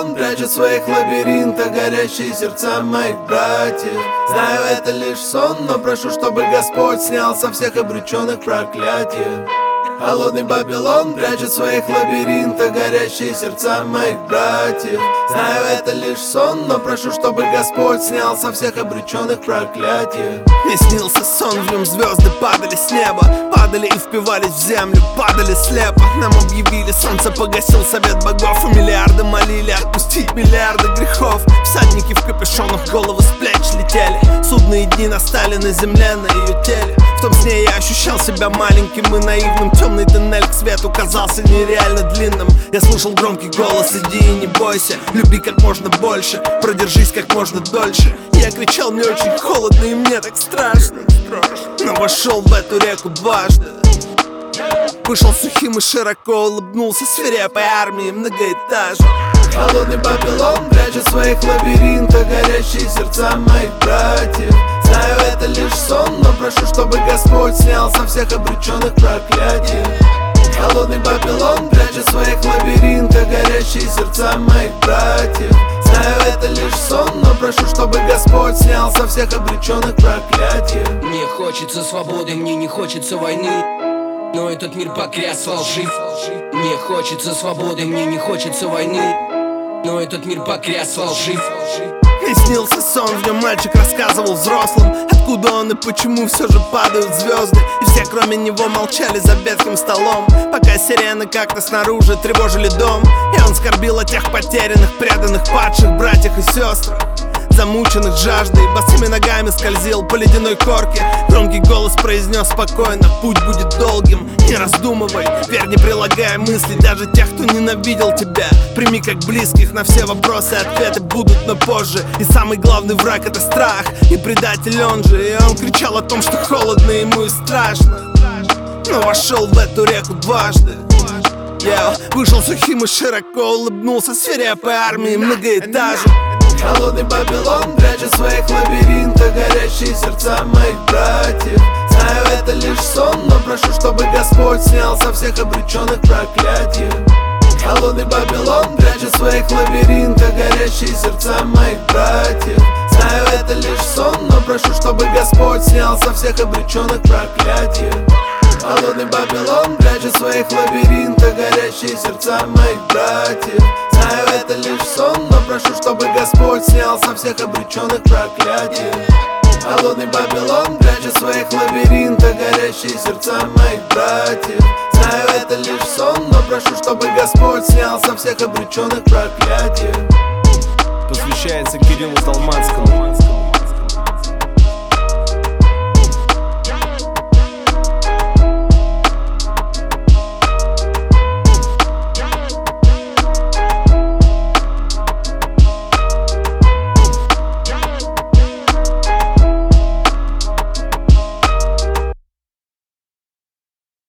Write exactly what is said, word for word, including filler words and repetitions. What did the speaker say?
Бабилон прячет в своих лабиринтах горящие сердца моих братьев. Знаю, это лишь сон, но прошу, чтобы Господь снял со всех обреченных проклятие. Холодный Бабилон прячет в своих лабиринтах горящие сердца моих братьев. Знаю, это лишь сон, но прошу, чтобы Господь снял со всех обреченных проклятие. Мне снился сон, в нем звезды падали с неба, падали и впивались в землю, падали слепо. Нам объявили, солнце погасил совет богов, и миллиарды молили отпустить миллиарды грехов. Всадники в капюшонах головы с плеч летели, судные дни настали на земле, на ее теле. В том сне я ощущал себя маленьким и наивным. Темный тоннель к свету казался нереально длинным. Я слышал громкий голос: иди и не бойся, люби как можно больше, продержись как можно дольше. Я кричал: мне очень холодно и мне так страшно, но вошел в эту реку дважды. Вышел сухим и широко улыбнулся свирепой армии многоэтажек. Холодный Бабилон прячет в своих лабиринтах горящие сердца моих братьев. Знаю, это лишь сон, но прошу, чтобы Господь снял со всех обреченных проклятий. Холодный Бабилон прячет в своих лабиринтах горящие сердца моих братьев. Знаю, это лишь сон, но прошу, чтобы Господь снял со всех обреченных проклятий. Мне хочется свободы, мне не хочется войны, но этот мир покряс фальшив. Мне хочется свободы, мне не хочется войны, но этот мир покряс фальшив. Мне снился сон, в нем мальчик рассказывал взрослым, откуда он и почему все же падают звезды. И все кроме него молчали за ветхим столом, пока сирены как-то снаружи тревожили дом. И он скорбил о тех потерянных, преданных, падших братьях и сестрах, замученных жаждой, босыми ногами скользил по ледяной корке. Громкий голос произнес спокойно: путь будет долгим, не раздумывай, верь, не прилагая мыслей даже тех, кто ненавидел тебя. Прими как близких, на все вопросы ответы будут, но позже. И самый главный враг — это страх, и предатель он же. И он кричал о том, что холодно ему и страшно, но вошел в эту реку дважды. Я вышел сухим и широко улыбнулся свирепой армии многоэтажек. Холодный Бабилон прячет в своих лабиринтах горящие сердца моих братьев. Знаю, это лишь сон, но прошу, чтобы Господь снял со всех обреченных проклятий. Холодный Бабилон прячет в своих лабиринтах горящие сердца моих братьев. Знаю, это лишь сон, но прошу, чтобы Господь снял со всех обреченных проклятий. Холодный Бабилон прячет в своих лабиринтах горящие сердца моих братьев. Знаю, это лишь сон, но прошу, чтобы Господь снял со всех обреченных проклятий. Холодный Бабилон прячет в своих лабиринтах горящие сердца моих братьев. Знаю, это лишь сон, но прошу, чтобы Господь снял со всех обреченных проклятий. Посвящается Кириллу Толмацкому.